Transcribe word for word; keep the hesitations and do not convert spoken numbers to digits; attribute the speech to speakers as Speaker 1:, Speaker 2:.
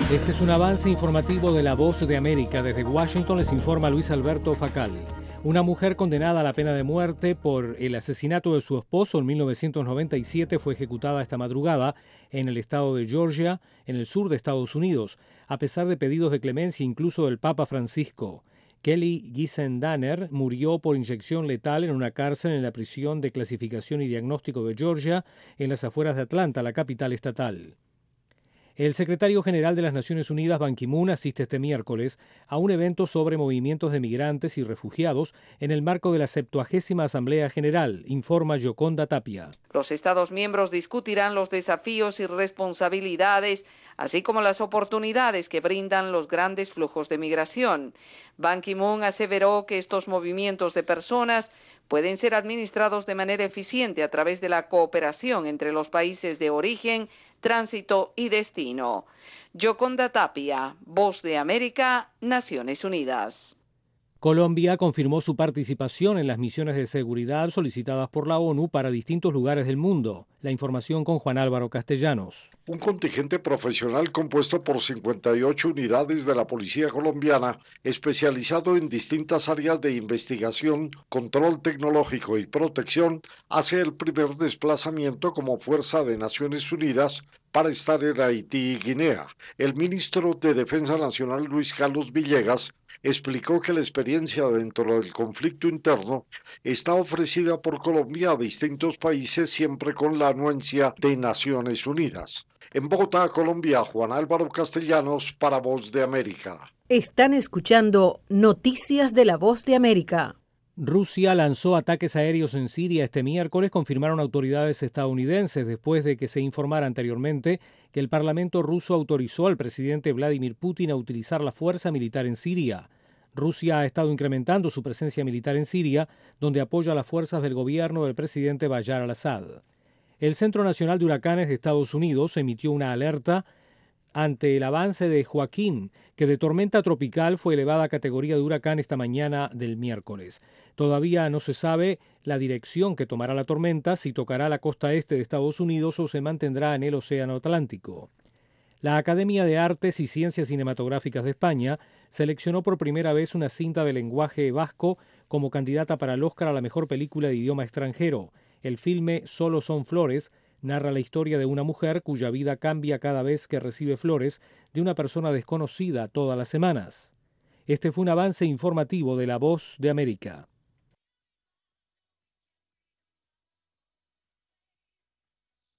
Speaker 1: Este es un avance informativo de La Voz de América. Desde Washington les informa Luis Alberto Facal. Una mujer condenada a la pena de muerte por el asesinato de su esposo en mil novecientos noventa y siete fue ejecutada esta madrugada en el estado de Georgia, en el sur de Estados Unidos, a pesar de pedidos de clemencia incluso del Papa Francisco. Kelly Gisendaner murió por inyección letal en una cárcel en la prisión de clasificación y diagnóstico de Georgia, en las afueras de Atlanta, la capital estatal. El secretario general de las Naciones Unidas, Ban Ki-moon, asiste este miércoles a un evento sobre movimientos de migrantes y refugiados en el marco de la septuagésima Asamblea General, informa Yoconda Tapia.
Speaker 2: Los Estados miembros discutirán los desafíos y responsabilidades, así como las oportunidades que brindan los grandes flujos de migración. Ban Ki-moon aseveró que estos movimientos de personas pueden ser administrados de manera eficiente a través de la cooperación entre los países de origen, tránsito y destino. Yoconda Tapia, Voz de América, Naciones Unidas.
Speaker 1: Colombia confirmó su participación en las misiones de seguridad solicitadas por la ONU para distintos lugares del mundo. La información con Juan Álvaro Castellanos.
Speaker 3: Un contingente profesional compuesto por cincuenta y ocho unidades de la Policía colombiana, especializado en distintas áreas de investigación, control tecnológico y protección, hace el primer desplazamiento como fuerza de Naciones Unidas para estar en Haití y Guinea. El ministro de Defensa Nacional, Luis Carlos Villegas, explicó que la experiencia dentro del conflicto interno está ofrecida por Colombia a distintos países siempre con la anuencia de Naciones Unidas. En Bogotá, Colombia, Juan Álvaro Castellanos para Voz de América.
Speaker 4: Están escuchando Noticias de la Voz de América.
Speaker 1: Rusia lanzó ataques aéreos en Siria este miércoles, confirmaron autoridades estadounidenses después de que se informara anteriormente que el Parlamento ruso autorizó al presidente Vladimir Putin a utilizar la fuerza militar en Siria. Rusia ha estado incrementando su presencia militar en Siria, donde apoya a las fuerzas del gobierno del presidente Bashar al-Assad. El Centro Nacional de Huracanes de Estados Unidos emitió una alerta ante el avance de Joaquín, que de tormenta tropical fue elevada a categoría de huracán esta mañana del miércoles. Todavía no se sabe la dirección que tomará la tormenta, si tocará la costa este de Estados Unidos o se mantendrá en el Océano Atlántico. La Academia de Artes y Ciencias Cinematográficas de España seleccionó por primera vez una cinta de lenguaje vasco como candidata para el Oscar a la mejor película de idioma extranjero. El filme Solo son flores narra la historia de una mujer cuya vida cambia cada vez que recibe flores de una persona desconocida todas las semanas. Este fue un avance informativo de La Voz de América.